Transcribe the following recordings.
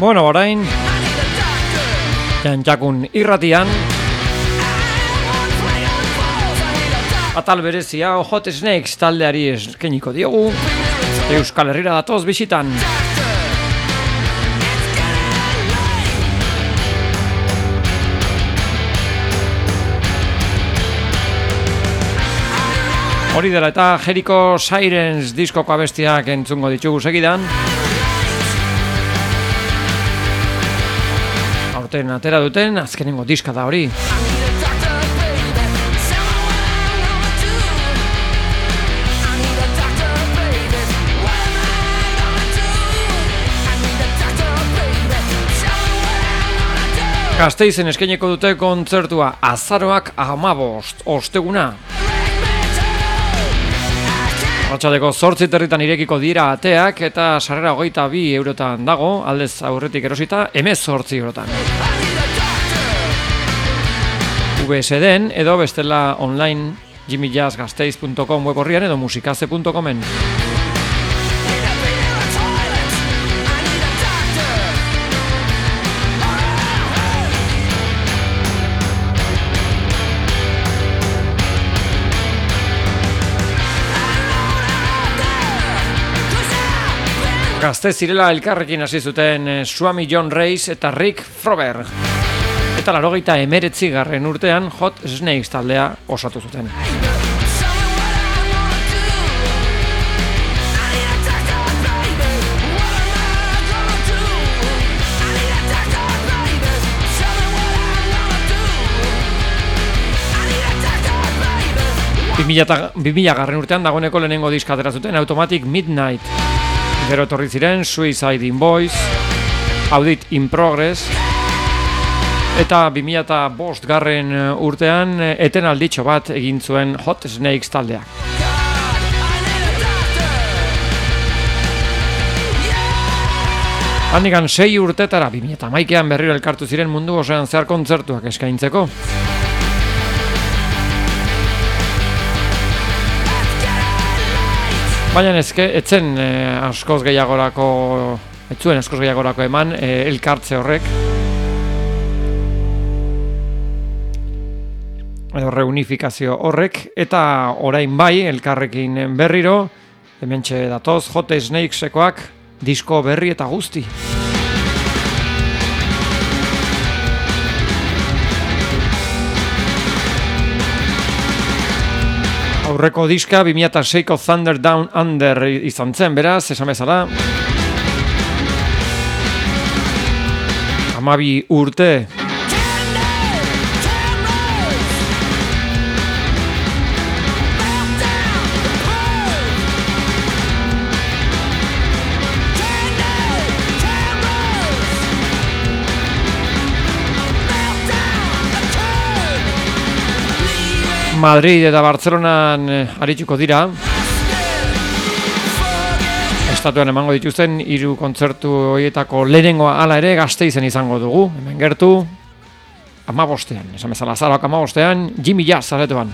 Bueno, orain Jantxakun irratian atal berezia Hot Snakes taldeari eskeniko diogu. Euskal Herrira datoz bisitan. Hori dela eta Jericho Sirens diskoko abestiak entzungo ditugu segidan. Aurten atera duten azkenengo diska da hori. Gasteizen eskaineko dute kontzertua azaroak 15, osteguna. Arratsaleko 8:00 irekiko dira ateak eta sarrera 22 eurotan dago, aldez aurretik erosita 18 eurotan. VSDen edo bestela online jimmyjazzgasteiz.com web orrian edo musikaze.comen. Gazte zirela elkarrekin hasi zuten Swami John Reis eta Rick Froberg. Eta 89. urtean Hot Snakes taldea osatu zuten. Garren urtean dagoeneko lehenengo diska atera zuten Automatic Midnight. Gero etorri ziren Suicide in Boys, Audit in Progress, eta 2005 urtean etenalditxo bat egin zuen Hot Snakes taldeak. Handikan 6 urtetara 2011an berriro elkartu ziren mundu osoan zehar kontzertuak eskaintzeko. Baina etzen askoz gehiagorako eman elkartze horrek. Edo reunifikazio horrek. Eta orain bai elkarrekin berriro. Hementxe datoz Hot Snakesekoak disko berri eta guzti. Aurreko diska 2006ko Thunder Down Under izan zen, beraz, esan bezala. 12 urte. Madrid eta Bartzelonan arituko dira. Estatuan emango dituzten 3 kontzertu horietako lehenengoa hala ere Gasteizen izango dugu. Hemen gertu 15ean, esan bezala azaroak 15ean, Jimmy Jazz aretoan.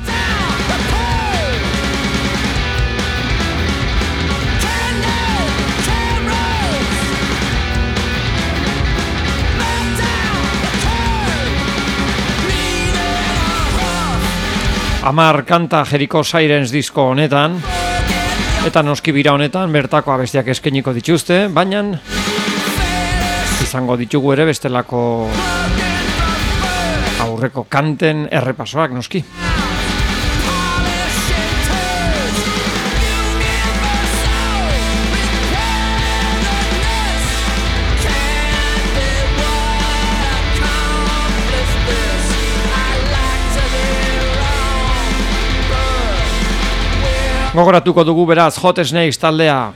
Amar kanta Jericho Sirens disko honetan, eta noski bira honetan bertako abestiak eskainiko dituzte, baina izango ditugu ere bestelako aurreko kanten errepasoak noski. Gogoratuko dugu beraz Hot Snakes taldea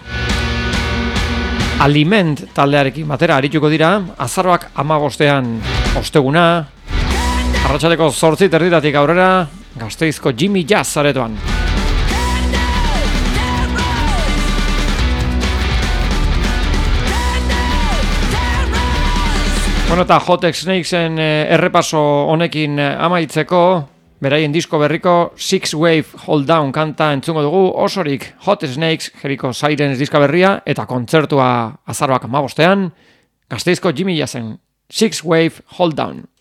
Aliment taldearekin batera arituko dira azaroak 15ean osteguna arratsaldeko 8:30 aurrera Gasteizko Jimmy Jazz aretoan. Bueno, eta Hot Snakesen errepaso honekin amaitzeko beraien disko berriko Six Wave Hold Down kanta entzungo dugu osorik Hot Snakes, Jericho Sirens diska berria eta kontzertua azaroak 15ean Gasteizko Jimmy Jazen, Six Wave Hold Down.